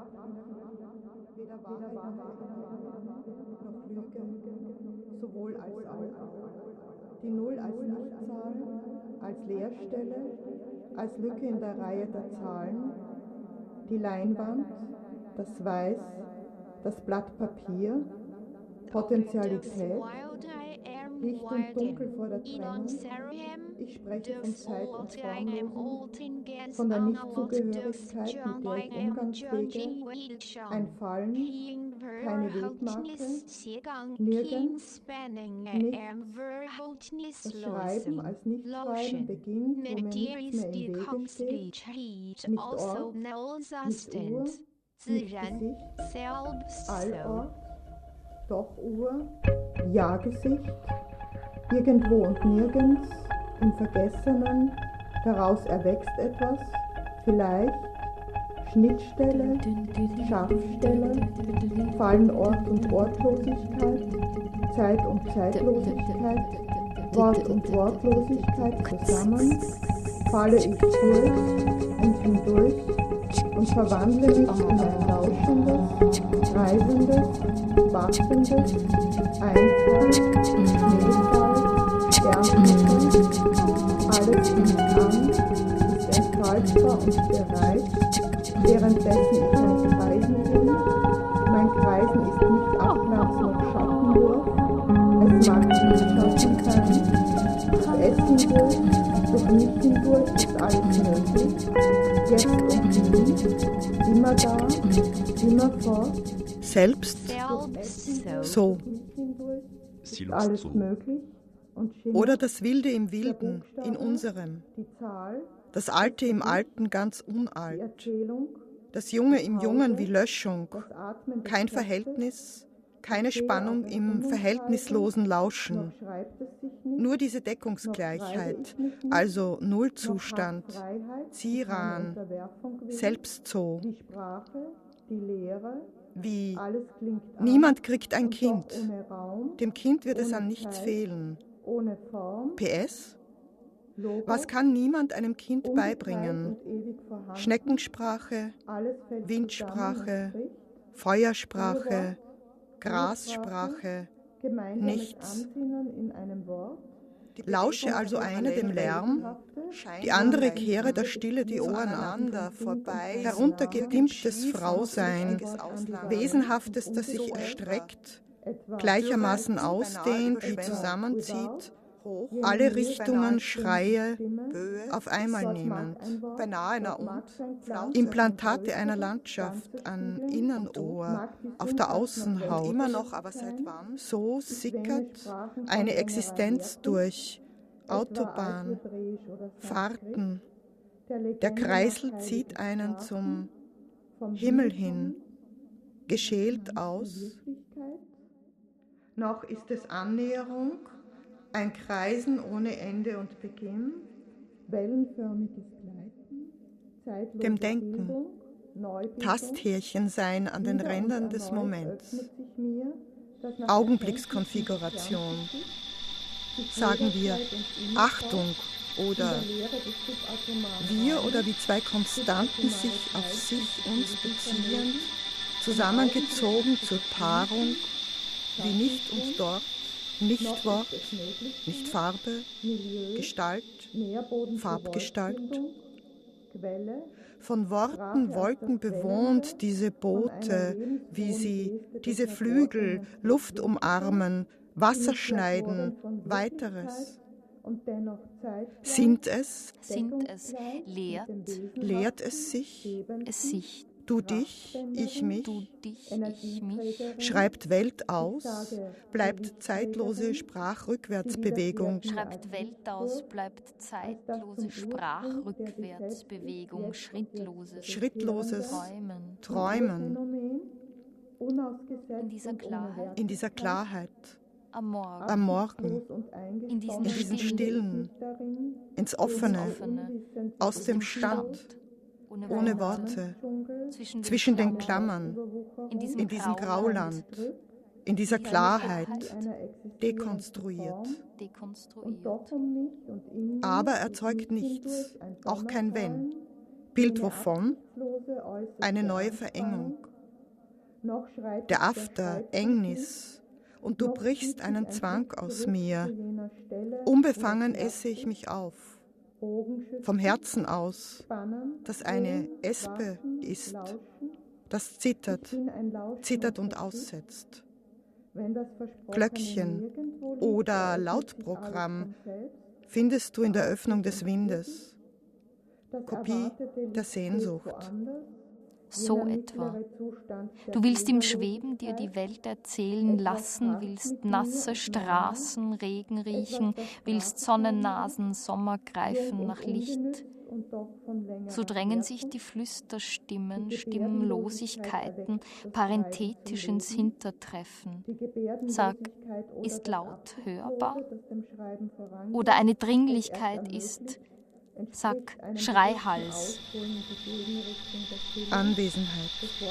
weder Wahrheit noch Lüge, sowohl als auch. Die Null als Nichtzahl, als Leerstelle, als Lücke in der Reihe der Zahlen, die Leinwand, das Weiß, das Blatt Papier, Potentialität, Licht und Dunkel vor der Trennung. Ich spreche von Zeit und Formlosen, von der Nichtzugehörigkeit, mit der ich Umgang pflege, ein Fallen, keine Wegmarke, nirgends, nichts. Das Schreiben als Nichtschreiben beginnt, wo mir nichts mehr im Wege steht, nicht Ort, nicht Uhr, nicht Gesicht, Allort, doch Uhr, ja Gesicht, irgendwo und nirgends, im Vergessenen, daraus erwächst etwas, vielleicht, Schnittstelle, Scharfstelle, fallen Ort und Ortlosigkeit, Zeit und Zeitlosigkeit, Wort und Wortlosigkeit zusammen, falle ich durch und hindurch und verwandle mich in ein lauschendes, reisendes, wartendes, Einfall, Schneefall, Ernte, alles fängt an, ist entfaltbar und bereit, währenddessen ich ein Kreisen bin. Mein Kreisen ist nicht Abglanz noch Schattenwurf, es mag nicht Schatten sein, durch Essen durch mich hindurch ist alles möglich, jetzt und nie, immer da, immer fort. Selbst so. Alles möglich. Oder das Wilde im Wilden, in unserem. Das Alte im Alten ganz unalt. Das Junge im Jungen wie Löschung. Kein Verhältnis, keine Spannung im verhältnislosen Lauschen. Nur diese Deckungsgleichheit, also Nullzustand, Ziran, selbst so. Wie niemand kriegt ein Kind. Dem Kind wird es an nichts fehlen. PS? Was kann niemand einem Kind beibringen? Schneckensprache, Windsprache, Feuersprache, Grassprache, nichts. Lausche also eine dem Lärm, die andere kehre der Stille die Ohren an, heruntergedimmtes Frausein, Wesenhaftes, das sich erstreckt, gleichermaßen ausdehnt wie zusammenzieht, alle Richtungen Schreie auf einmal nehmend, Implantate einer Landschaft an Innenohr, auf der Außenhaut, so sickert eine Existenz durch, Autobahn, Fahrten, der Kreisel zieht einen zum Himmel hin, geschält aus. Noch ist es Annäherung, ein Kreisen ohne Ende und Beginn, wellenförmiges Gleiten, dem Denken, Tasthärchen sein an den Rändern des Moments, Augenblickskonfiguration, sagen wir Achtung oder wir oder wie zwei Konstanten sich auf sich uns beziehend, zusammengezogen zur Paarung, wie nicht und dort, nicht Wort, nicht Farbe, Gestalt, Farbgestalt. Von Worten, Wolken bewohnt diese Boote, wie sie, diese Flügel, Luft umarmen, Wasser schneiden, weiteres. Sind es, lehrt es sich, du dich, ich mich, schreibt Welt aus, bleibt zeitlose Sprachrückwärtsbewegung, schrittloses Träumen, in dieser Klarheit, am Morgen, in diesen Stillen, ins Offene, aus dem Stand, ohne Worte, zwischen den Klammern, in diesem Grauland, in dieser Klarheit, dekonstruiert. Aber erzeugt nichts, auch kein Wenn. Bild wovon? Eine neue Verengung. Der After, Engnis, und du brichst einen Zwang aus mir. Unbefangen esse ich mich auf, vom Herzen aus, das eine Espe ist, das zittert und aussetzt. Glöckchen oder Lautprogramm findest du in der Öffnung des Windes. Kopie der Sehnsucht. So etwa. Du willst im Schweben dir die Welt erzählen lassen, willst nasse Straßen, Regen riechen, willst Sonnennasen, Sommer greifen nach Licht. So drängen sich die Flüsterstimmen, Stimmlosigkeiten parenthetisch ins Hintertreffen. Sag, ist laut hörbar? Oder eine Dringlichkeit ist, sag, Schreihals. Anwesenheit.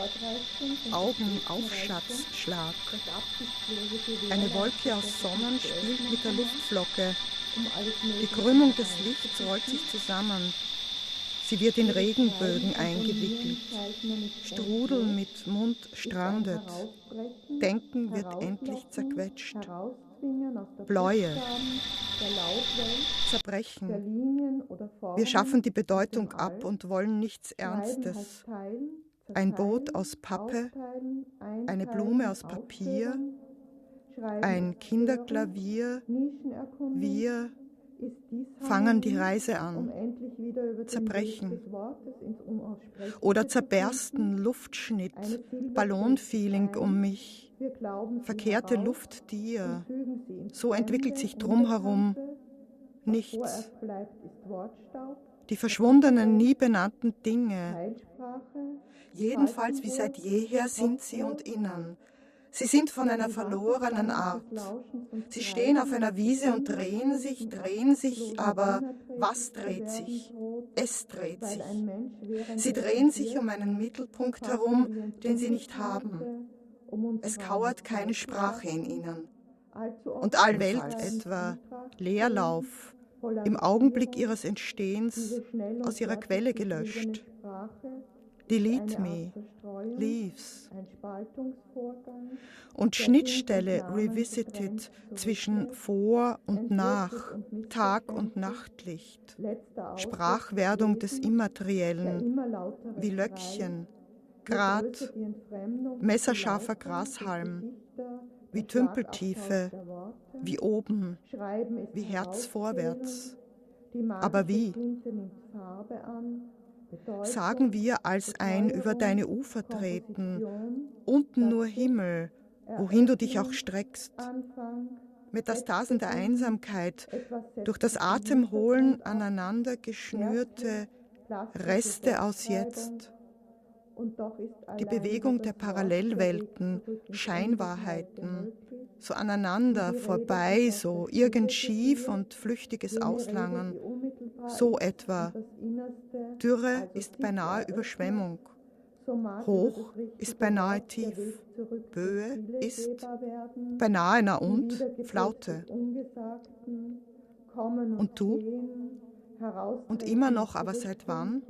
Augenaufschatzschlag. Eine Wolke aus Sonnen spielt mit der Luftflocke. Die Krümmung des Lichts rollt sich zusammen. Sie wird in Regenbögen eingewickelt. Strudel mit Mund strandet. Denken wird endlich zerquetscht. Bläue. Zerbrechen. Wir schaffen die Bedeutung ab und wollen nichts Ernstes. Ein Boot aus Pappe, eine Blume aus Papier, ein Kinderklavier, wir fangen die Reise an, zerbrechen oder zerbersten, Luftschnitt, Ballonfeeling um mich, verkehrte Luft dir, so entwickelt sich drumherum nichts. Die verschwundenen, nie benannten Dinge, jedenfalls wie seit jeher sind sie und innen. Sie sind von einer verlorenen Art. Sie stehen auf einer Wiese und drehen sich, aber was dreht sich? Es dreht sich. Sie drehen sich um einen Mittelpunkt herum, den sie nicht haben. Es kauert keine Sprache in ihnen. Und Allwelt etwa, Leerlauf, im Augenblick ihres Entstehens aus ihrer Quelle gelöscht. Delete me, leaves. Und Schnittstelle revisited zwischen Vor und Nach, Tag und Nachtlicht. Sprachwerdung des Immateriellen, wie Löckchen, Grat, messerscharfer Grashalm, wie Tümpeltiefe, wie oben, wie Herz vorwärts. Aber wie? Sagen wir als ein über deine Ufer treten, unten nur Himmel, wohin du dich auch streckst. Metastasen der Einsamkeit, durch das Atemholen aneinander geschnürte Reste aus jetzt. Die Bewegung der Parallelwelten, Scheinwahrheiten, so aneinander, vorbei, so irgend schief und flüchtiges Auslangen, so etwa. Dürre ist beinahe Überschwemmung, hoch ist beinahe tief, Böe ist beinahe na und Flaute. Und du? Und immer noch, aber seit wann?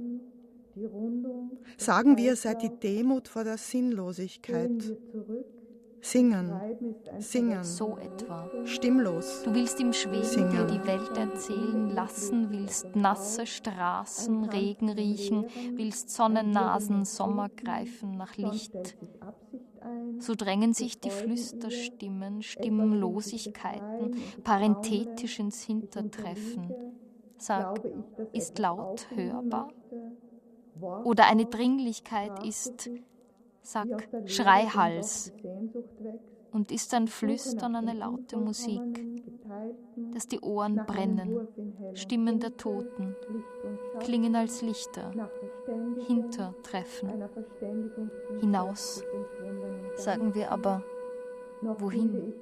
Sagen wir, seit die Demut vor der Sinnlosigkeit. Singen, singen, so etwa. Stimmlos. Du willst im Schweben singen. dir die Welt erzählen lassen, willst nasse Straßen, Regen riechen, willst Sonnennasen, Sommer greifen nach Licht. So drängen sich die Flüsterstimmen, Stimmlosigkeiten parenthetisch ins Hintertreffen. Sag, ist laut hörbar? Oder eine Dringlichkeit ist, sag, Schreihals, und ist ein Flüstern eine laute Musik, dass die Ohren brennen, Stimmen der Toten, klingen als Lichter, hintertreffen, hinaus, sagen wir aber, wohin?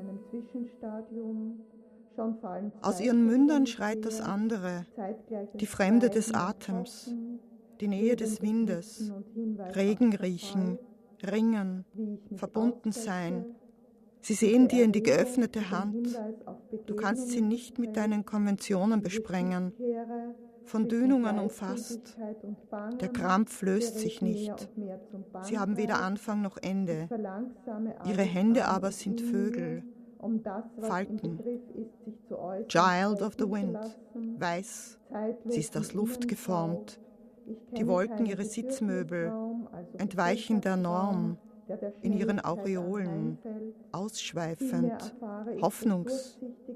Aus ihren Mündern schreit das andere, die Fremde des Atems, die Nähe des Windes, Regen riechen, ringen, verbunden sein. Sie sehen dir in die geöffnete Hand. Du kannst sie nicht mit deinen Konventionen besprengen. von Dünungen umfasst. Der Krampf löst sich nicht. Sie haben weder Anfang noch Ende. Ihre Hände aber sind Vögel, Falken. Child of the Wind, weiß, sie ist aus Luft geformt. Die Wolken ihre Sitzmöbel entweichen der Norm in ihren Aureolen, ausschweifend, hoffnungslos.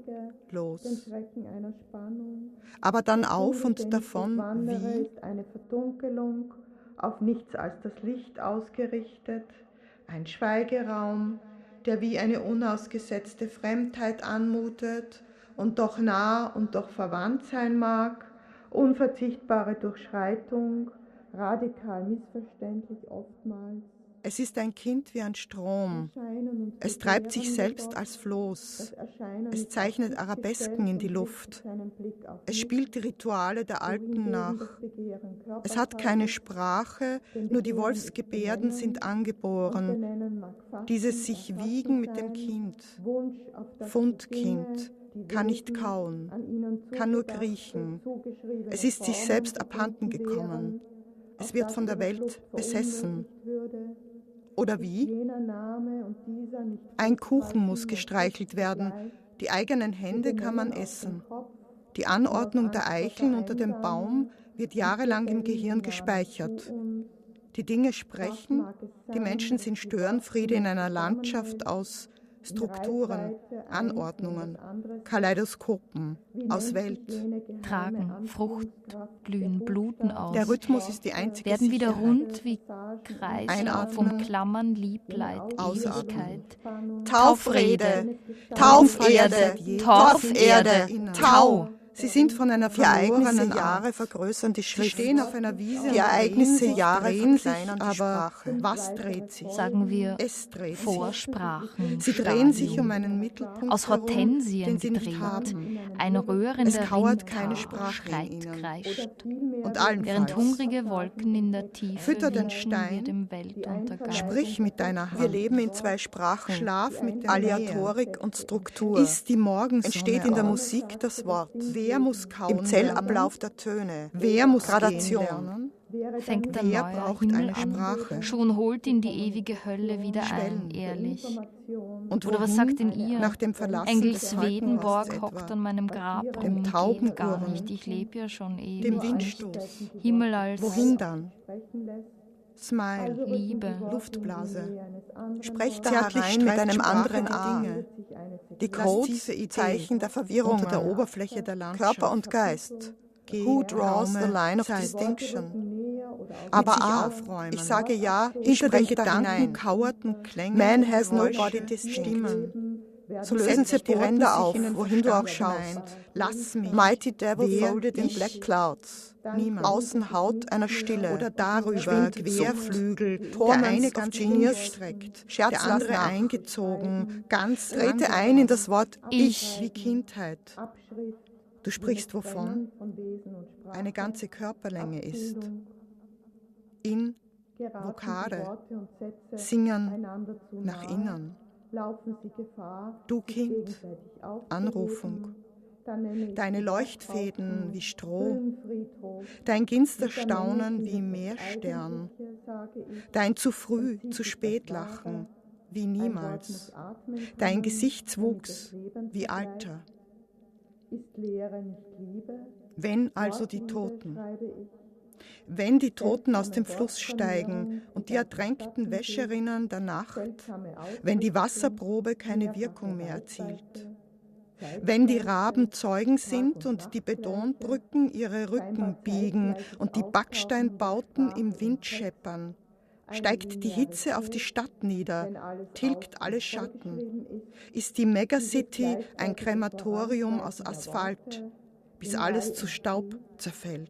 Aber dann auf und davon wie eine Verdunkelung, auf nichts als das Licht ausgerichtet, ein Schweigeraum, der wie eine unausgesetzte Fremdheit anmutet und doch nah und doch verwandt sein mag, unverzichtbare Durchschreitung, radikal missverständlich oftmals. Es ist ein Kind wie ein Strom. Es treibt sich selbst als Floß. Es zeichnet Arabesken in die Luft. Es spielt die Rituale der Alten nach. Es hat keine Sprache, nur die Wolfsgebärden sind angeboren. Dieses sich wiegen mit dem Kind. Fundkind. Kann nicht kauen, kann nur kriechen. Es ist sich selbst abhanden gekommen. Es wird von der Welt besessen. Oder wie? Ein Kuchen muss gestreichelt werden. Die eigenen Hände kann man essen. Die Anordnung der Eicheln unter dem Baum wird jahrelang im Gehirn gespeichert. Die Dinge sprechen, die Menschen sind Störenfriede in einer Landschaft aus Strukturen, Anordnungen, Kaleidoskopen, aus Welt. Tragen, Frucht, blühen, bluten aus. Der Rhythmus ist die einzige werden wieder Sicherheit. rund wie Kreislauf, umklammern Lieb, Leid, Ewigkeit. Taufrede, Tauferde, Torferde, Tau. Sie sind von einer verlorenen Jahre vergrößern die Schrift. Sie stehen auf einer Wiese, die Ereignisse Jahre verkleinern die Sprache. Was dreht sich? Sagen wir Es dreht Vorsprachen. sich. Sie drehen sich um einen Mittelpunkt aus herum, Hortensien den sie nicht gedreht. haben. Ein rührender Es kauert Windhauch keine Sprache schreit, in ihnen. kreischt. Und allenfalls. Während hungrige Wolken in der Tiefe Fütter den winken Stein, wir dem Weltuntergang. Sprich mit deiner Hand. Wir leben in zwei Sprachen. Schlaf mit dem Aleatorik und Struktur. Ist die Morgensonne entsteht in der Musik das Wort. Wer muss kauen? Im Zellablauf der Töne. Wer muss Gradation lernen? Fängt der Wer neue braucht Himmel eine an, Sprache? schon holt ihn die ewige Hölle wieder Schwellen. ein, ehrlich. Und Oder was wohin? sagt denn ihr? Nach dem Verlassen Engel des Swedenborg Falkenrosts hockt etwa. an meinem Grab Dem rum, geht Taubenuhren. gar nicht, ich lebe ja schon ewig. Dem Windstoß. Himmel als Wohin dann? Smile, Liebe. Luftblase. Sprecht zärtlich mit einem anderen A. Die Codes, Zeichen der Verwirrung unter der Oberfläche der Landschaft. Körper und Geist. Who draws the line of distinction? Aber ich sage ja, hinter den Gedanken kauerten Klänge. Man has no body distinct. So lösen sich die Ränder auf, wohin du auch schaust. Lass mich. Mighty Devil folded in black clouds. Niemand. Außenhaut einer Stille. Oder darüber Querflügel, der eine ganz gestreckt, der andere eingezogen, ganz trete ein in das Wort Ich wie Kindheit. Du sprichst wovon? Eine ganze Körperlänge ist. In Vokare, Singen nach innen. Du Kind, Anrufung. Deine Leuchtfäden wie Stroh, dein Ginsterstaunen wie Meerstern, dein zu früh, zu spät Lachen wie niemals, dein Gesichtswuchs wie Alter. Wenn also die Toten, wenn die Toten aus dem Fluss steigen und die ertränkten Wäscherinnen der Nacht, wenn die Wasserprobe keine Wirkung mehr erzielt, wenn die Raben Zeugen sind und die Betonbrücken ihre Rücken biegen und die Backsteinbauten im Wind scheppern, steigt die Hitze auf die Stadt nieder, tilgt alle Schatten, ist die Megacity ein Krematorium aus Asphalt, bis alles zu Staub zerfällt.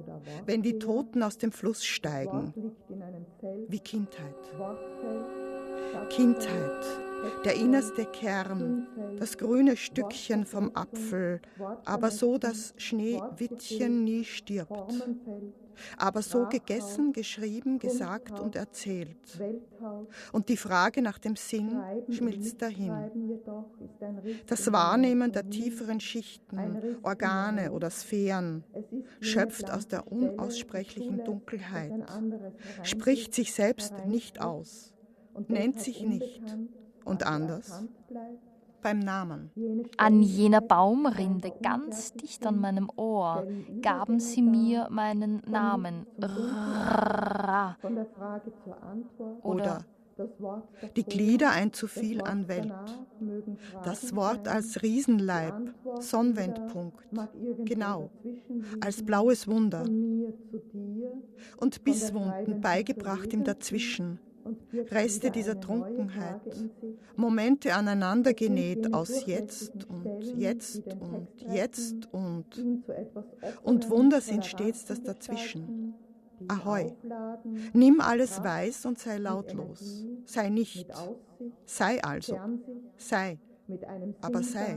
Wenn die Toten aus dem Fluss steigen, wie Kindheit. Kindheit, der innerste Kern, das grüne Stückchen vom Apfel, aber so, dass Schneewittchen nie stirbt. Aber so gegessen, geschrieben, gesagt und erzählt. Und die Frage nach dem Sinn schmilzt dahin. Das Wahrnehmen der tieferen Schichten, Organe oder Sphären, schöpft aus der unaussprechlichen Dunkelheit, spricht sich selbst nicht aus, nennt sich nicht und anders beim Namen. An jener Baumrinde, ganz dicht an meinem Ohr, gaben sie mir meinen Namen. Oder die Glieder ein zu viel an Welt. Das Wort als Riesenleib, Sonnenwendpunkt, genau, als blaues Wunder. Und Bisswunden beigebracht im Dazwischen. Reste dieser Trunkenheit, Momente aneinander genäht aus jetzt und jetzt und jetzt und Wunder sind stets das Dazwischen. Ahoi, nimm alles weiß und sei lautlos, sei nicht, sei also, sei, aber sei.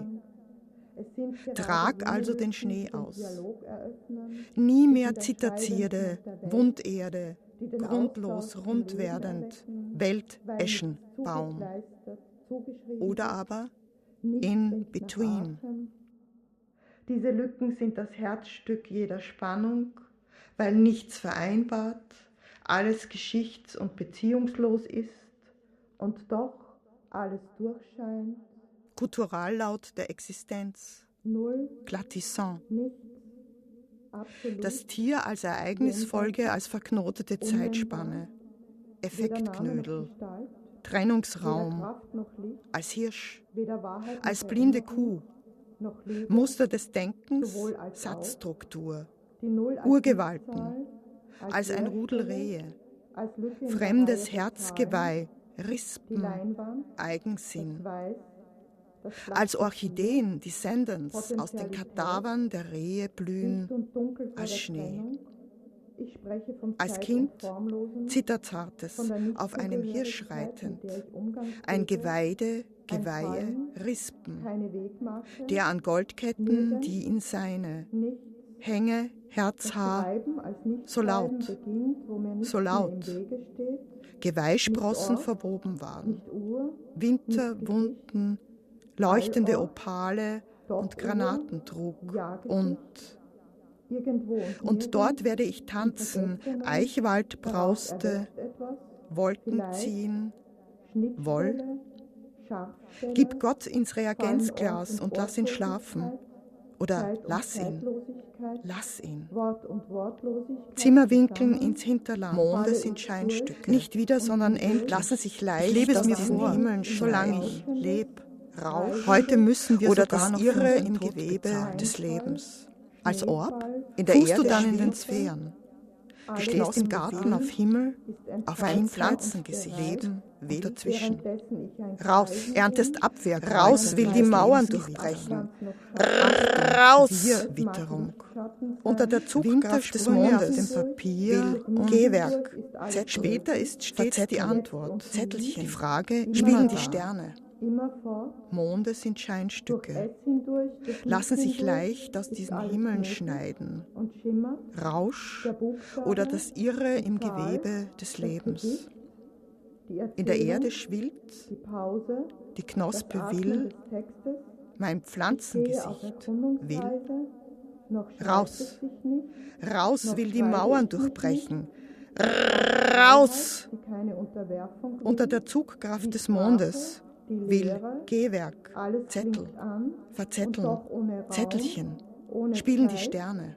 Trag also den Schnee aus. Nie mehr Zitterzierde, Wunderde, grundlos, rund werdend, Welteschenbaum. Oder aber in between. Diese Lücken sind das Herzstück jeder Spannung, weil nichts vereinbart, alles geschichts- und beziehungslos ist und doch alles durchscheint. Gutturalaut der Existenz, Glattissant. Das Tier als Ereignisfolge, als verknotete Zeitspanne, Effektknödel, Trennungsraum, als Hirsch, als blinde Kuh, Muster des Denkens, Satzstruktur, Urgewalten, als ein Rudel Rehe, fremdes Herzgeweih, Rispen, Eigensinn, als Orchideen, Descendants, aus den Kadavern der Rehe blühen, als Schnee. Als Kind Zitterzartes, auf einem Hirsch reitend, ein Geweihe, Rispen, der an Goldketten, die in seine Hänge, Herzhaar, so laut, Geweihsprossen verwoben waren, Winterwunden, leuchtende Opale und Granaten trug und dort werde ich tanzen, Eichwald brauste, Wolken ziehen, Woll. Gib Gott ins Reagenzglas und lass ihn schlafen. Oder lass ihn. Zimmerwinkeln ins Hinterland. Monde sind Scheinstücke. Nicht wieder, sondern endlich. Lassen sich leicht. Ich lebe es mir vor, solange ich lebe. Rausch. Heute müssen wir oder sogar das Irre im Gewebe des Lebens. Als Orb in der Erde du dann in den Sphären. Du stehst im Garten auf Himmel, auf ein Pflanzengesicht, Leben, Weg dazwischen. Raus, erntest Abwehr, raus will die Mauern durchbrechen. Raus, Witterung. Unter der Zugkraft des Mondes, dem Papier, Gehwerk. Später ist stets die Antwort. Zettelchen, die Frage, spielen die Sterne. Monde sind Scheinstücke, lassen sich leicht aus diesen Himmeln schneiden. Rausch oder das Irre im Gewebe des Lebens. In der Erde schwillt, die Knospe will, mein Pflanzengesicht will. Raus, raus will die Mauern durchbrechen. Raus! Unter der Zugkraft des Mondes. Will, Gehwerk, Zettel, verzetteln, Zettelchen, spielen die Sterne,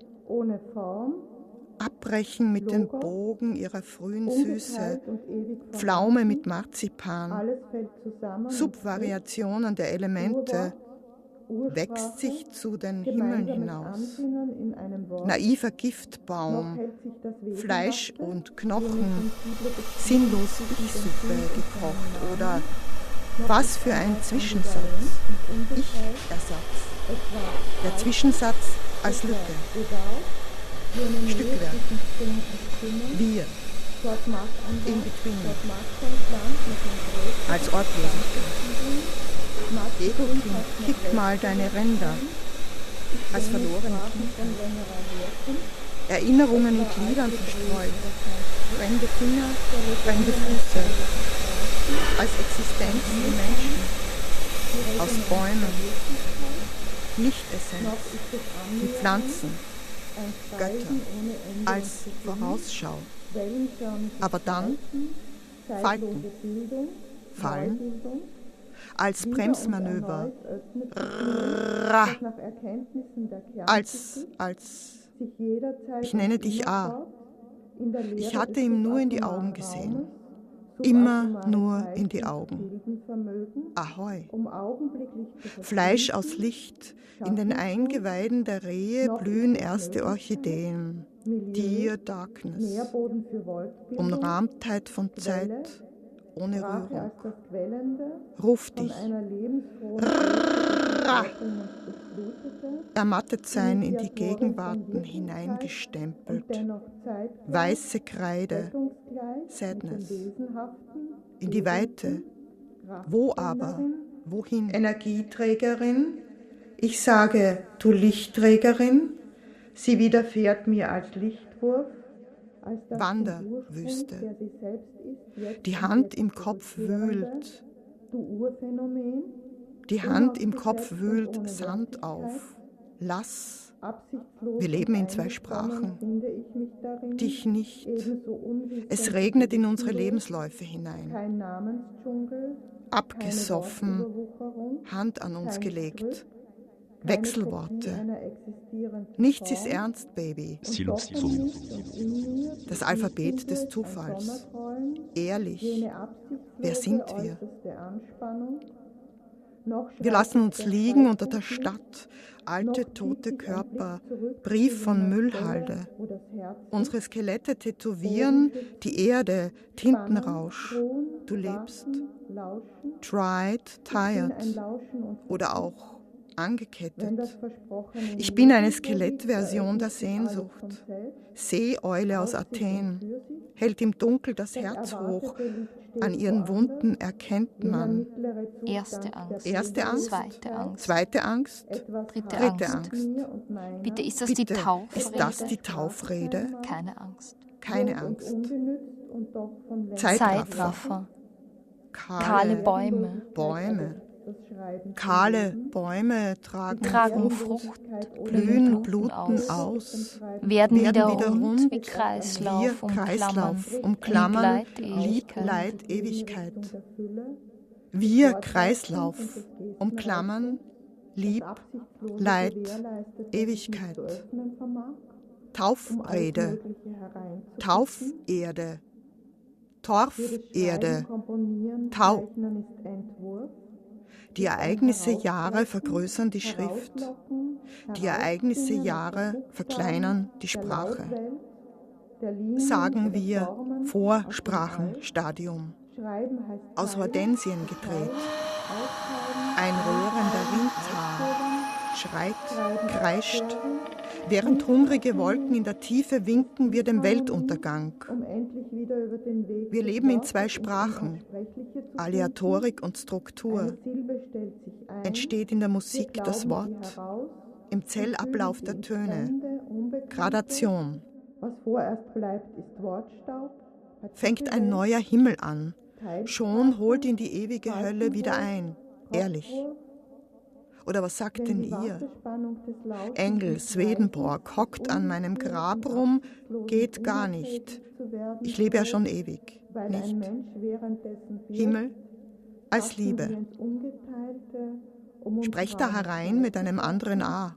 abbrechen mit den Bogen ihrer frühen Süße, Pflaume mit Marzipan, Subvariationen der Elemente, wächst sich zu den Himmeln hinaus, naiver Giftbaum, Fleisch und Knochen, sinnlos Ich-Suppe gekocht oder was für ein Zwischensatz, Ich-Ersatz, der Zwischensatz als Lücke, Stückwerk, wir, in between, als Ortlosigkeit. Ego-Kind, kick mal deine Ränder, als verlorene Kind. Erinnerungen in Gliedern verstreut, fremde Finger, fremde Füße, als Existenz wie Menschen, aus Bäumen, Nicht-Essenz, wie Pflanzen, Götter, als Vorausschau. Aber dann Falten, Fallen, als Bremsmanöver, als ich nenne dich A. Ich hatte ihm nur in die Augen gesehen. Immer nur in die Augen. Ahoi. Fleisch aus Licht. In den Eingeweiden der Rehe blühen erste Orchideen. Dear Darkness. Umrahmtheit von Zeit. Ohne Rührung. Ruf dich. Ermattet sein in die Gegenwarten hineingestempelt. Weiße Kreide. Sadness. In die Weite. Wo aber? Wohin? Energieträgerin. Ich sage, du Lichtträgerin. Sie widerfährt mir als Lichtwurf. Wanderwüste. Die Hand im Kopf wühlt. Die Hand im Kopf wühlt Sand auf. Lass. Wir leben in zwei Sprachen. Dich nicht. Es regnet in unsere Lebensläufe hinein. Abgesoffen. Hand an uns gelegt. Wechselworte. Nichts ist ernst, Baby. Das Alphabet des Zufalls. Ehrlich. Wer sind wir? Wir lassen uns liegen unter der Stadt. Alte, tote Körper. Brief von Müllhalde. Unsere Skelette tätowieren die Erde. Tintenrausch. Du lebst. Tried, tired. Oder auch angekettet. Ich bin eine Skelettversion der Sehnsucht. Seeeule aus Athen, hält im Dunkel das Herz hoch. An ihren Wunden erkennt man. Erste Angst. Erste Angst. Zweite Angst. Zweite Angst. Dritte Angst. Bitte, ist das die Taufrede? Ist das die Taufrede? Keine Angst. Keine Angst. Zeitraffer. Kahle Bäume. Bäume. Kahle Bäume tragen Frucht, blühen, bluten aus, werden wieder rund wie Kreislauf, umklammern, Lieb, Leid, Ewigkeit. Wir Kreislauf, umklammern, Lieb, Leid, Ewigkeit. Taufrede, Tauferde, Torferde, Tau. Die Ereignisse Jahre vergrößern die Schrift. Die Ereignisse Jahre verkleinern die Sprache. Sagen wir Vorsprachenstadium. Aus Hortensien gedreht. Ein röhrender Windhauch schreit, kreischt, während hungrige Wolken in der Tiefe winken wir dem Weltuntergang. Wir leben in zwei Sprachen, Aleatorik und Struktur. Entsteht in der Musik das Wort, im Zellablauf der Töne, Gradation. Fängt ein neuer Himmel an, schon holt ihn die ewige Hölle wieder ein, ehrlich. Oder was sagt denn ihr? Engel, Swedenborg, hockt an meinem Grab rum, geht gar nicht. Ich lebe ja schon ewig, nicht? Himmel als Liebe. Sprecht da herein mit einem anderen A.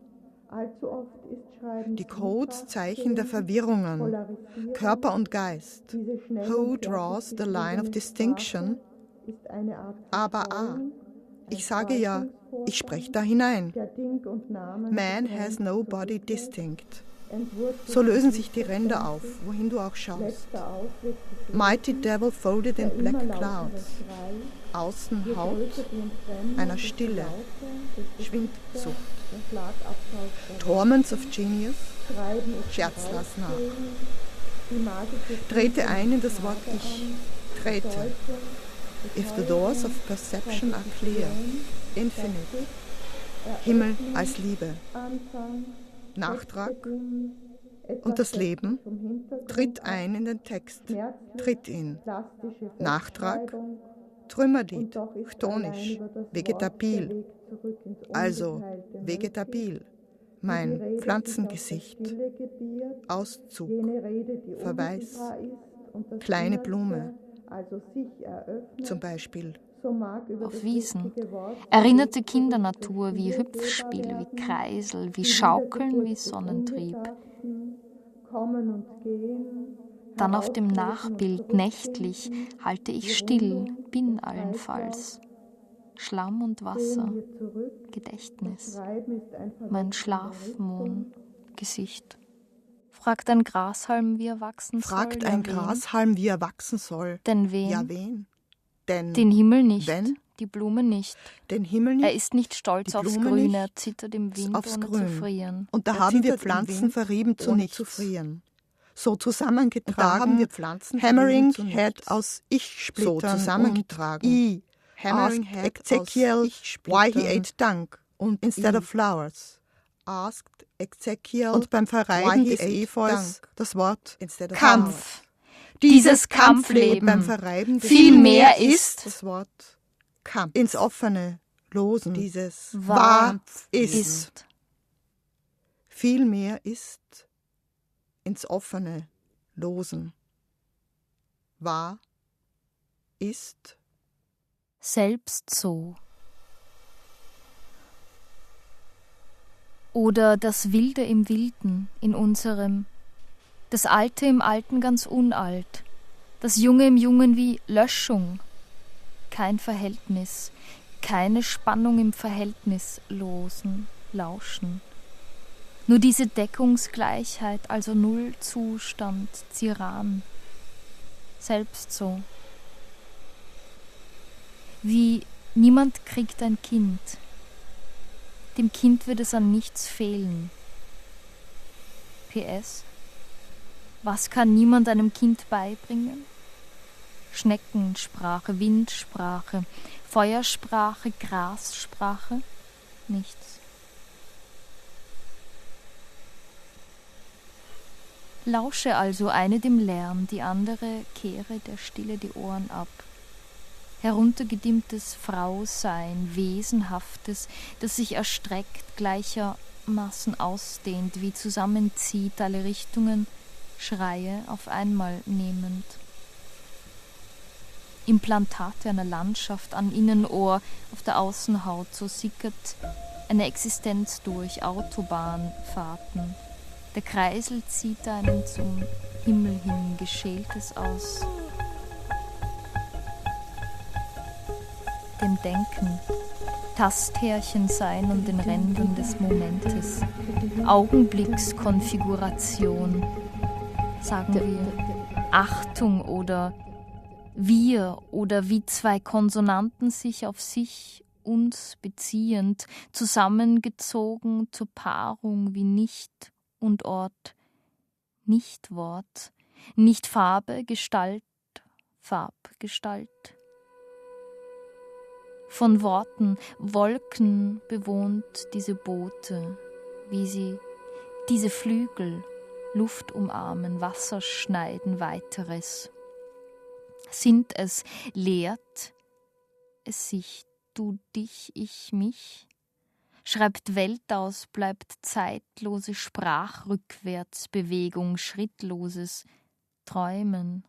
Die Codes, Zeichen der Verwirrungen, Körper und Geist. Who draws the line of distinction? Aber A. Ich sage ja, ich spreche da hinein. Man has no body distinct. So lösen sich die Ränder auf, wohin du auch schaust. Mighty Devil folded in black clouds. Außen Haut einer Stille, Schwindsucht. Torments of Genius, Scherz lass nach. Trete ein in das Wort Ich. Trete. If the doors of perception are clear, infinite. Himmel als Liebe. Nachtrag. Und das Leben tritt ein in den Text, tritt ihn. Nachtrag. Trümmerlied, chtonisch, vegetabil. Also vegetabil. Mein Pflanzengesicht. Auszug. Verweis. Kleine Blume. Zum Beispiel. Auf Wiesen. Erinnerte Kindernatur wie Hüpfspiel, wie Kreisel, wie Schaukeln, wie Sonnentrieb. Dann auf dem Nachbild nächtlich halte ich still, bin allenfalls. Schlamm und Wasser, Gedächtnis, mein Schlafmond-Gesicht. Fragt ein Grashalm, wie er wachsen soll. Fragt ein Grashalm, wie er wachsen soll. Denn wen? Ja, wen? Denn den Himmel nicht, wenn? die Blume nicht. Den Himmel nicht. Er ist nicht stolz aufs Grün, er zittert im Wind, ohne zu frieren. Und da haben wir Pflanzen verrieben zu nichts. Zu frieren. So zusammengetragen, da haben wir Pflanzen Hammering Head aus Ich-Splittern, so zusammengetragen. I, Hammering Head Ezekiel why he ate dung und instead of flowers. Asked Ezekiel und beim Verreiben des Efeus das Wort Kampf. Dieses Kampfleben beim Verreiben viel mehr ist das Wort Kampf. Ins Offene losen. Dieses wahr ist. Viel mehr ist ins Offene losen. Wahr ist selbst so. Oder das Wilde im Wilden in unserem, das Alte im Alten ganz unalt, das Junge im Jungen wie Löschung. Kein Verhältnis, keine Spannung im Verhältnislosen, Lauschen. Nur diese Deckungsgleichheit, also Nullzustand, Ziran. Selbst so. Wie niemand kriegt ein Kind. Dem Kind wird es an nichts fehlen. PS. Was kann niemand einem Kind beibringen? Schneckensprache, Windsprache, Feuersprache, Grassprache? Nichts. Lausche also eine dem Lärm, die andere kehre der Stille die Ohren ab. Heruntergedimmtes Frausein, Wesenhaftes, das sich erstreckt, gleichermaßen ausdehnt, wie zusammenzieht, alle Richtungen, Schreie auf einmal nehmend. Implantate einer Landschaft an Innenohr, auf der Außenhaut, so sickert eine Existenz durch, Autobahnfahrten. Der Kreisel zieht einen zum Himmel hin, Geschältes aus dem Denken, Tasthärchen sein um den Rändern des Momentes, Augenblickskonfiguration, sagen wir, Achtung oder wir oder wie zwei Konsonanten sich auf sich, uns beziehend, zusammengezogen zur Paarung wie nicht und Ort, nicht Wort, nicht Farbe, Gestalt, Farbgestalt. Von Worten, Wolken bewohnt diese Boote, wie sie diese Flügel, Luft umarmen, Wasser schneiden, weiteres. Sind es, lehrt es sich, du dich, ich mich? Schreibt Welt aus, bleibt zeitlose Sprachrückwärtsbewegung, schrittloses Träumen.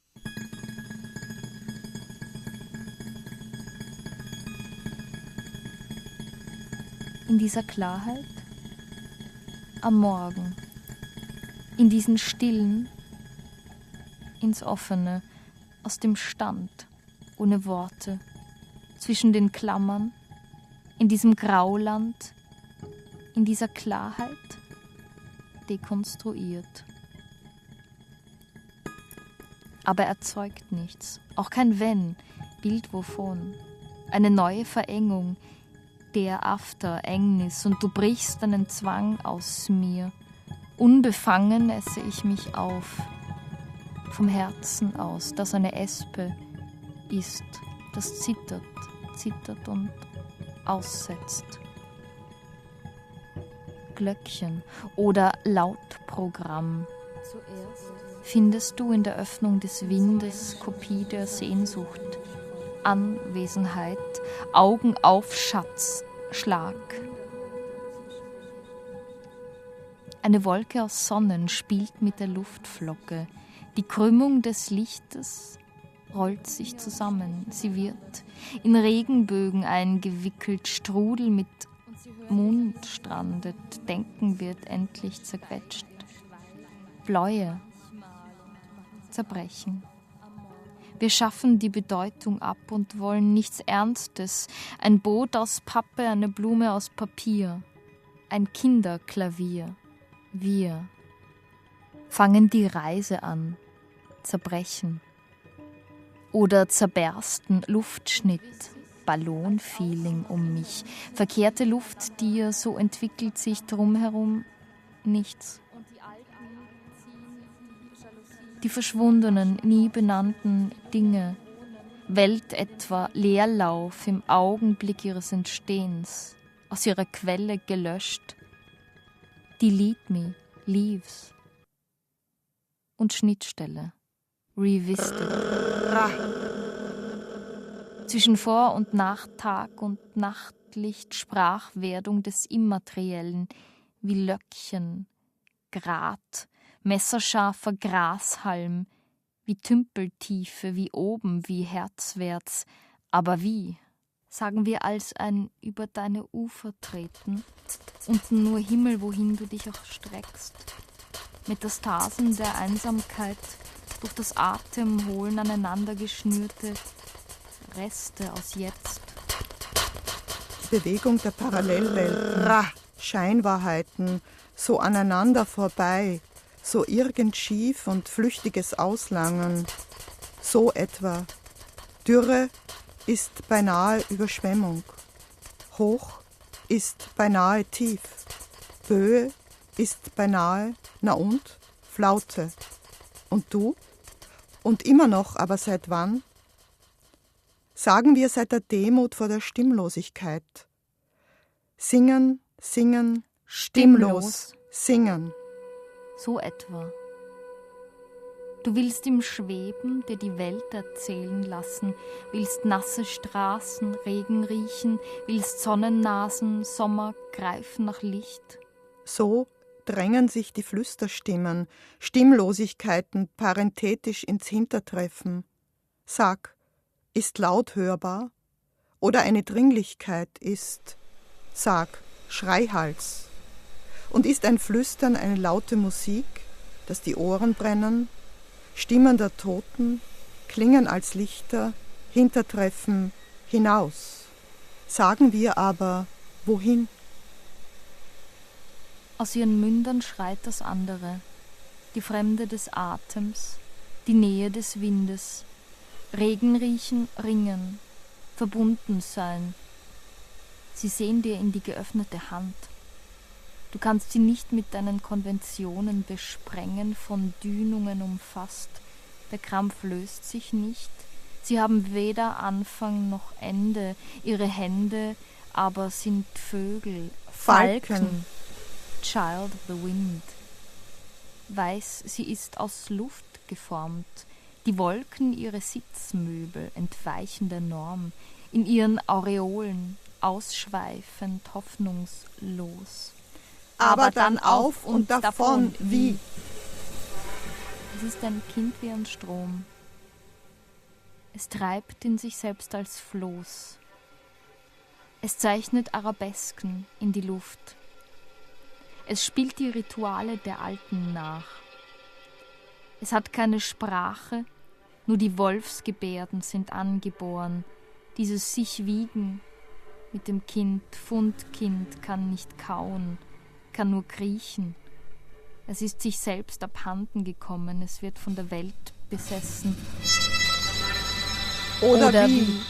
In dieser Klarheit, am Morgen, in diesen Stillen, ins Offene, aus dem Stand, ohne Worte, zwischen den Klammern, in diesem Grauland, in dieser Klarheit, dekonstruiert. Aber erzeugt nichts, auch kein Wenn, Bild wovon, eine neue Verengung, der After, Engnis, und du brichst einen Zwang aus mir. Unbefangen esse ich mich auf, vom Herzen aus, das eine Espe ist, das zittert und aussetzt. Glöckchen oder Lautprogramm findest du in der Öffnung des Windes Kopie der Sehnsucht, Anwesenheit, Augen auf Schatz, Schlag. Eine Wolke aus Sonnen spielt mit der Luftflocke. Die Krümmung des Lichtes rollt sich zusammen. Sie wird in Regenbögen eingewickelt, Strudel mit Mund strandet, Denken wird endlich zerquetscht. Bläue zerbrechen. Wir schaffen die Bedeutung ab und wollen nichts Ernstes. Ein Boot aus Pappe, eine Blume aus Papier, ein Kinderklavier. Wir fangen die Reise an, zerbrechen oder zerbersten, Luftschnitt, Ballonfeeling um mich, verkehrte Luft dir, so entwickelt sich drumherum nichts. Die verschwundenen, nie benannten Dinge, Welt etwa, Leerlauf im Augenblick ihres Entstehens, aus ihrer Quelle gelöscht, Delete Me, Leaves und Schnittstelle, Revisited. Zwischen Vor- und Nachtag und Nachtlicht, Sprachwerdung des Immateriellen, wie Löckchen, Grat, messerscharfer Grashalm, wie Tümpeltiefe, wie oben, wie herzwärts, aber wie? Sagen wir als ein über deine Ufer treten, unten nur Himmel, wohin du dich auch streckst. Metastasen der Einsamkeit, durch das Atemholen aneinander geschnürte Reste aus Jetzt. Die Bewegung der Parallelwelten, Scheinwahrheiten, so aneinander vorbei, so irgend schief und flüchtiges Auslangen, so etwa. Dürre ist beinahe Überschwemmung, hoch ist beinahe tief, Böe ist beinahe, na und, Flaute. Und du? Und immer noch, aber seit wann? Sagen wir seit der Demut vor der Stimmlosigkeit. Singen, singen, stimmlos, singen. So etwa. Du willst im Schweben dir die Welt erzählen lassen, willst nasse Straßen, Regen riechen, willst Sonnennasen, Sommer greifen nach Licht. So drängen sich die Flüsterstimmen, Stimmlosigkeiten parenthetisch ins Hintertreffen. Sag, ist laut hörbar? Oder eine Dringlichkeit ist, sag, Schreihals. Und ist ein Flüstern eine laute Musik, dass die Ohren brennen? Stimmen der Toten klingen als Lichter, Hintertreffen hinaus. Sagen wir aber, wohin? Aus ihren Mündern schreit das andere, die Fremde des Atems, die Nähe des Windes, Regen riechen, ringen, verbunden sein. Sie sehen dir in die geöffnete Hand. Du kannst sie nicht mit deinen Konventionen besprengen, von Dünungen umfasst. Der Krampf löst sich nicht. Sie haben weder Anfang noch Ende. Ihre Hände aber sind Vögel, Falken. Child of the Wind. Weiß, sie ist aus Luft geformt. Die Wolken ihre Sitzmöbel entweichen der Norm. In ihren Aureolen, ausschweifend, hoffnungslos. Aber dann auf und davon, wie? Es ist ein Kind wie ein Strom. Es treibt in sich selbst als Floß. Es zeichnet Arabesken in die Luft. Es spielt die Rituale der Alten nach. Es hat keine Sprache, nur die Wolfsgebärden sind angeboren. Dieses sich wiegen mit dem Kind, Fundkind, kann nicht kauen, kann nur kriechen. Es ist sich selbst abhanden gekommen, es wird von der Welt besessen. Oder wie?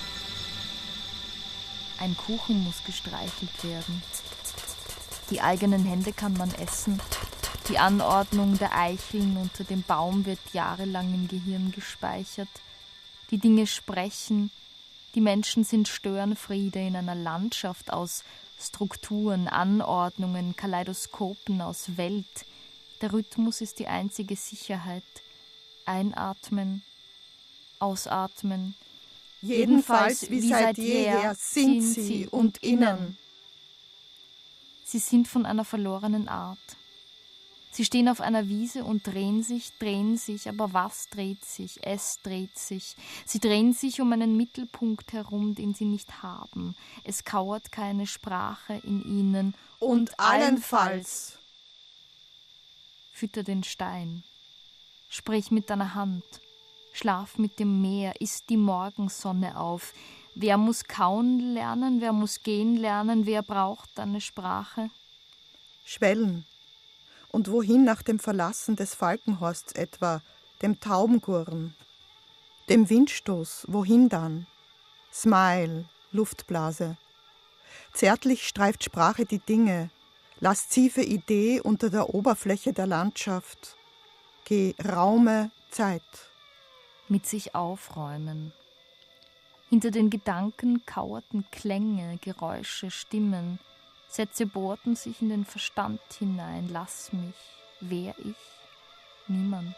Ein Kuchen muss gestreichelt werden. Die eigenen Hände kann man essen, Die Anordnung der Eicheln unter dem Baum wird jahrelang im Gehirn gespeichert. Die Dinge sprechen, die Menschen sind Störenfriede in einer Landschaft aus Strukturen, Anordnungen, Kaleidoskopen aus Welt. Der Rhythmus ist die einzige Sicherheit. Einatmen, ausatmen. Jedenfalls wie seit jeher sind sie und innen. Sie sind von einer verlorenen Art. Sie stehen auf einer Wiese und drehen sich, aber was dreht sich? Es dreht sich. Sie drehen sich um einen Mittelpunkt herum, den sie nicht haben. Es kauert keine Sprache in ihnen. Und allenfalls. Fütter den Stein. Sprich mit deiner Hand. Schlaf mit dem Meer, iss die Morgensonne auf. Wer muss kauen lernen, wer muss gehen lernen, wer braucht eine Sprache? Schwellen. Und wohin nach dem Verlassen des Falkenhorsts etwa, dem Taubengurren, dem Windstoß, wohin dann? Smile, Luftblase. Zärtlich streift Sprache die Dinge, laszive Idee unter der Oberfläche der Landschaft. Geraume Zeit. Mit sich aufräumen. Hinter den Gedanken kauerten Klänge, Geräusche, Stimmen. Sätze bohrten sich in den Verstand hinein. Lass mich. Wer ich? Niemand.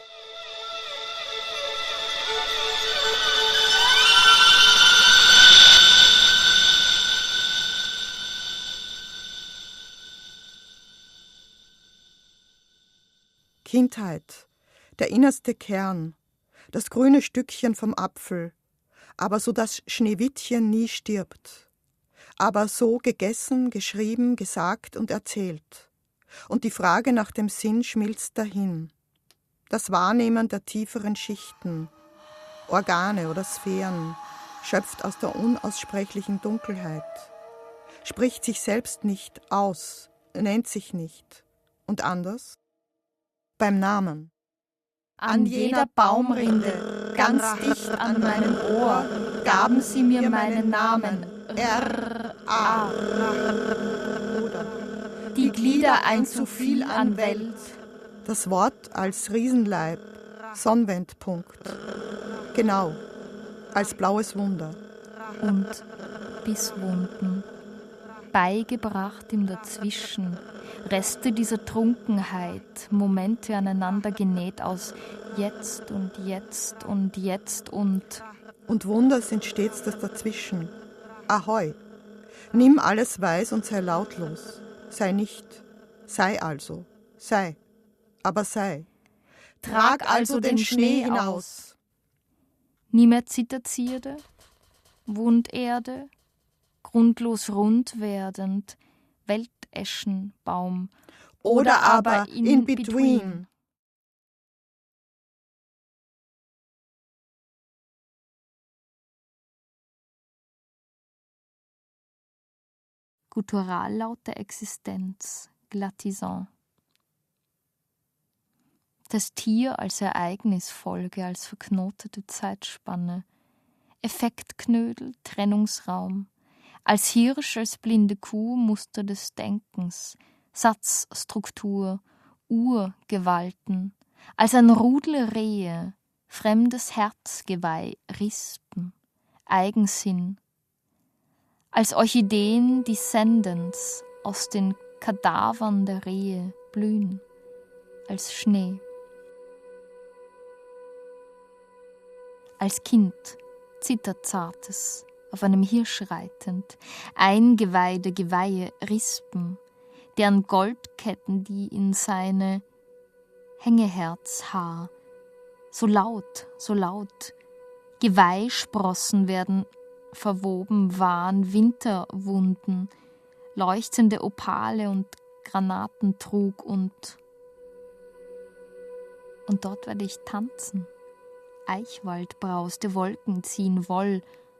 Kindheit, der innerste Kern, das grüne Stückchen vom Apfel, aber so dass Schneewittchen nie stirbt. Aber so gegessen, geschrieben, gesagt und erzählt. Und die Frage nach dem Sinn schmilzt dahin. Das Wahrnehmen der tieferen Schichten, Organe oder Sphären, schöpft aus der unaussprechlichen Dunkelheit, spricht sich selbst nicht aus, nennt sich nicht. Und anders? Beim Namen. An jeder Baumrinde, ganz dicht an meinem Ohr, gaben sie mir meinen Namen. R.A. Die Glieder ein zu viel an Welt. Das Wort als Riesenleib, Sonnenwendpunkt. Genau, als blaues Wunder. Und Bisswunden. Beigebracht im Dazwischen. Reste dieser Trunkenheit, Momente aneinander genäht aus jetzt und jetzt und jetzt und. Und Wunder sind stets das Dazwischen. Ahoi! Nimm alles weiß und sei lautlos. Sei nicht. Sei also. Sei. Aber sei. Trag also den Schnee hinaus. Nie mehr Zitterzierde, Wunderde, grundlos rund werdend, Welteschenbaum. Oder aber in between. Gutturallaut der Existenz, Glattison. Das Tier als Ereignisfolge, als verknotete Zeitspanne, Effektknödel, Trennungsraum, als Hirsch, als blinde Kuh, Muster des Denkens, Satzstruktur, Urgewalten, als ein Rudel Rehe, fremdes Herzgeweih, Rispen, Eigensinn, als Orchideen Descendens aus den Kadavern der Rehe blühen, als Schnee. Als Kind, Zitterzartes, auf einem Hirsch reitend, eingeweihte Geweihe, Rispen, deren Goldketten, die in seine Hängeherzhaar, so laut, Geweihsprossen werden verwoben waren, Winterwunden, leuchtende Opale und Granaten trug und dort werde ich tanzen. Eichwald brauste, Wolken ziehen Woll.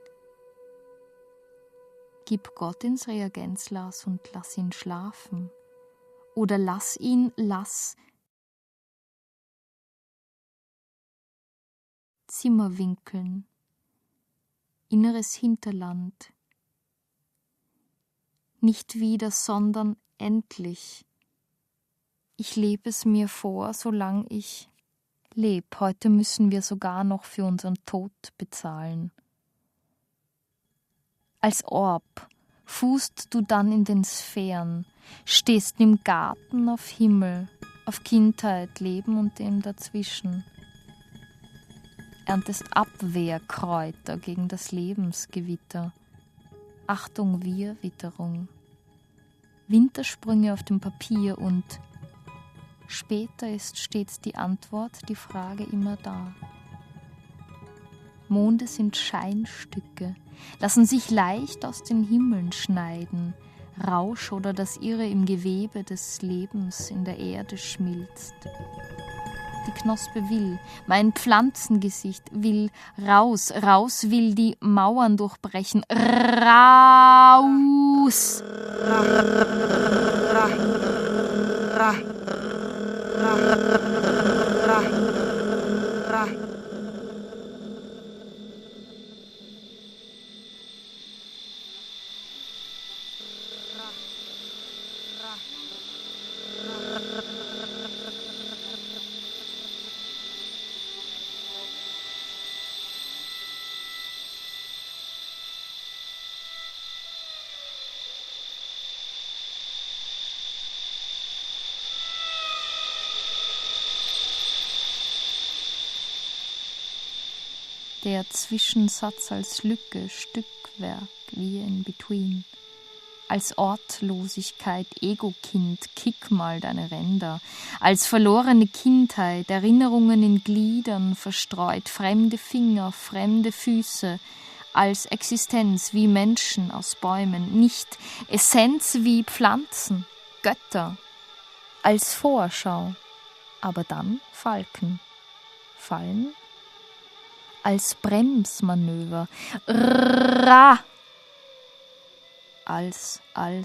Gib Gott ins Reagenzglas und lass ihn schlafen. Oder lass Zimmerwinkeln, inneres Hinterland. Nicht wieder, sondern endlich. Ich lebe es mir vor, solange ich lebe. Heute müssen wir sogar noch für unseren Tod bezahlen. Als Orb fußt du dann in den Sphären, stehst im Garten auf Himmel, auf Kindheit, Leben und dem dazwischen. Erntest Abwehrkräuter gegen das Lebensgewitter. Achtung, Wirrwitterung. Wintersprünge auf dem Papier und später ist stets die Antwort, die Frage immer da. Monde sind Scheinstücke, lassen sich leicht aus den Himmeln schneiden. Rausch oder das Irre im Gewebe des Lebens in der Erde schmilzt. Die Knospe will, mein Pflanzengesicht will raus, raus will die Mauern durchbrechen. Raus! Der Zwischensatz als Lücke, Stückwerk, wie in Between. Als Ortlosigkeit, Ego-Kind, kick mal deine Ränder. Als verlorene Kindheit, Erinnerungen in Gliedern verstreut, fremde Finger, fremde Füße. Als Existenz wie Menschen aus Bäumen, nicht Essenz wie Pflanzen, Götter. Als Vorschau, aber dann Falken. Fallen? Als Bremsmanöver. Ra! Als.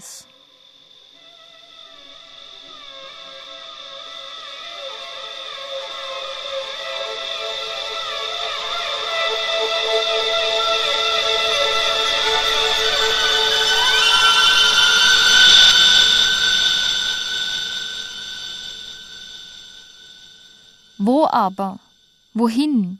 Wo aber? Wohin?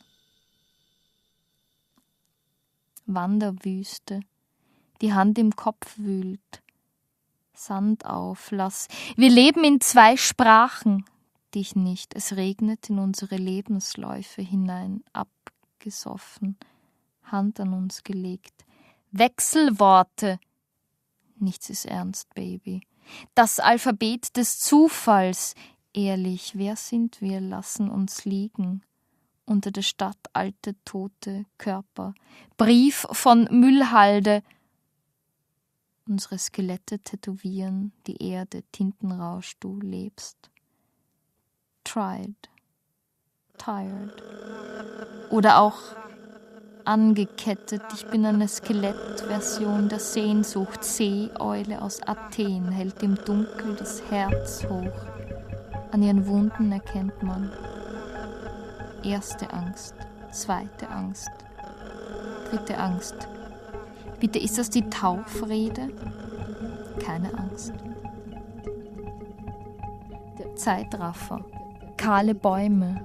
Wanderwüste, die Hand im Kopf wühlt, Sandauflass. Wir leben in 2 Sprachen, dich nicht. Es regnet in unsere Lebensläufe hinein, abgesoffen, Hand an uns gelegt. Wechselworte. Nichts ist ernst, Baby. Das Alphabet des Zufalls. Ehrlich, wer sind wir? Lassen uns liegen. Unter der Stadt alte, tote Körper. Brief von Müllhalde. Unsere Skelette tätowieren die Erde, Tintenrausch, du lebst. Tried, tired. Oder auch angekettet, ich bin eine Skelettversion der Sehnsucht. Seeeule aus Athen hält im Dunkel das Herz hoch. An ihren Wunden erkennt man. Erste Angst, zweite Angst, dritte Angst. Bitte, ist das die Taufrede? Keine Angst. Zeitraffer, kahle Bäume,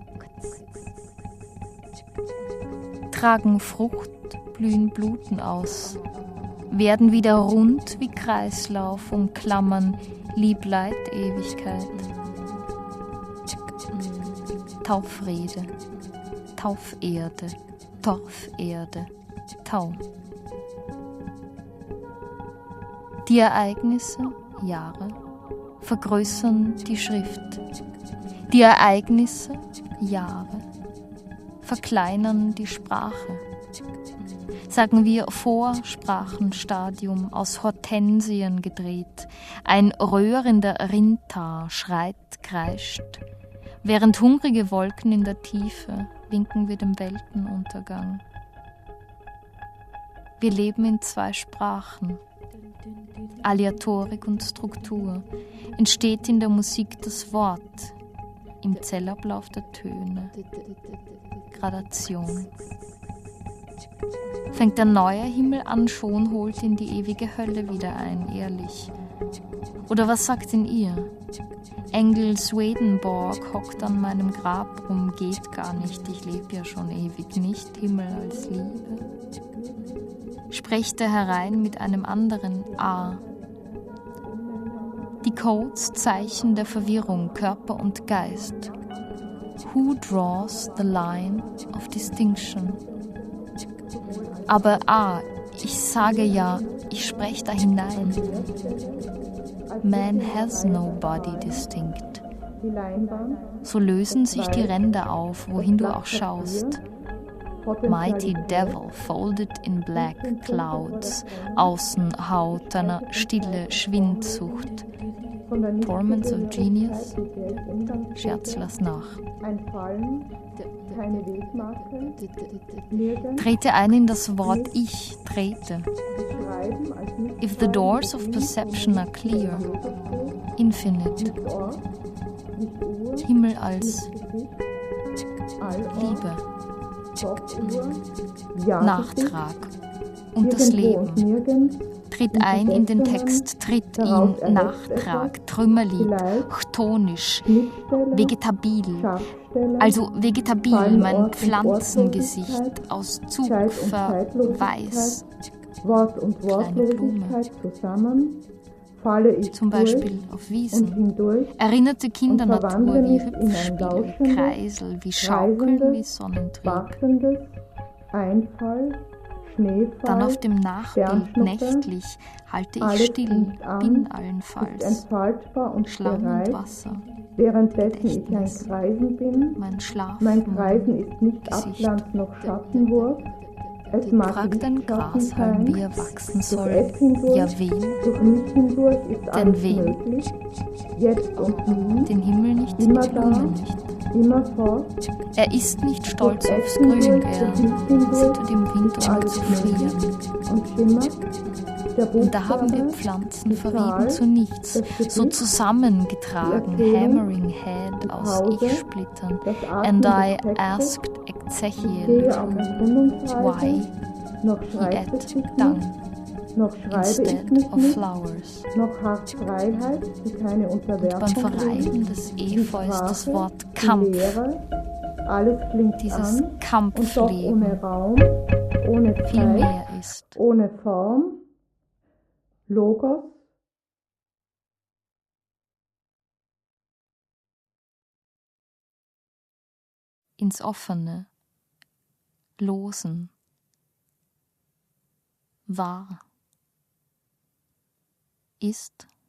tragen Frucht, blühen Blüten aus, werden wieder rund wie Kreislauf, umklammern Lieb, Leid, Ewigkeit. Taufrede, Tauferde, Torferde, Tau. Die Ereignisse, Jahre, vergrößern die Schrift. Die Ereignisse, Jahre, verkleinern die Sprache. Sagen wir Vorsprachenstadium, aus Hortensien gedreht. Ein röhrender Rintar schreit, kreischt. Während hungrige Wolken in der Tiefe winken wir dem Weltenuntergang. Wir leben in 2 Sprachen. Aleatorik und Struktur. Entsteht in der Musik das Wort, im Zellablauf der Töne. Gradation. Fängt der neue Himmel an, schon holt ihn die ewige Hölle wieder ein, ehrlich. Oder was sagt denn ihr? Engel Swedenborg hockt an meinem Grab rum, geht gar nicht, ich leb ja schon ewig nicht, Himmel als Liebe. Sprecht er herein mit einem anderen A. Die Codes, Zeichen der Verwirrung, Körper und Geist. Who draws the line of distinction? Aber ich sage ja, ich spreche da hinein. Man has no body distinct. So lösen sich die Ränder auf, wohin du auch schaust. Mighty Devil folded in black clouds, Außenhaut einer stille Schwindsucht. Torments of Genius, Scherz lass nach. Trete ein in das Wort Ich, trete. If the doors of perception are clear, infinite. Himmel als Liebe. Nachtrag und das Leben. Tritt ein in den Text, tritt in Nachtrag, Trümmerlied, chtonisch, vegetabil. Also vegetabil, mein Pflanzengesicht aus Zug verweiß. Kleine Blume. Zum Beispiel auf Wiesen. Erinnerte Kindernatur wie Hüpfspiele, wie Kreisel, wie Schaukeln, wie Sonnentrieb. Dann auf dem Nachbild nächtlich halte ich still, bin allenfalls. Schlamm und Wasser. Währenddessen ich ein Kreisen bin, mein Kreisen ist nicht Abglanz noch Schattenwurf. Es mag fragt ein Grashalm, wie er wachsen soll. Ja, wen? Durch mich hindurch ist Denn alles wen? möglich. Jetzt und nie, Den Himmel nicht, die immer Blume da, nicht. immer fort. Er ist nicht stolz aufs Grün, er sittet im Wind, ohne zu frieren. Und schimmert. Der Und da haben wir Pflanzen verrieben zu nichts, so zusammengetragen, hammering head aus Ich-Splittern. And I asked Ezechiel, why he ate dung instead of flowers. Noch hart Freiheit, die keine Und Unterwerfung beim Verreiben des Efeus das Wort Kampf, alles klingt dieses an, und doch Kampfleben, ohne Raum, ohne viel Zeit, mehr ist. ohne Form, Logos, Ins Offene, Losen, wahr, ist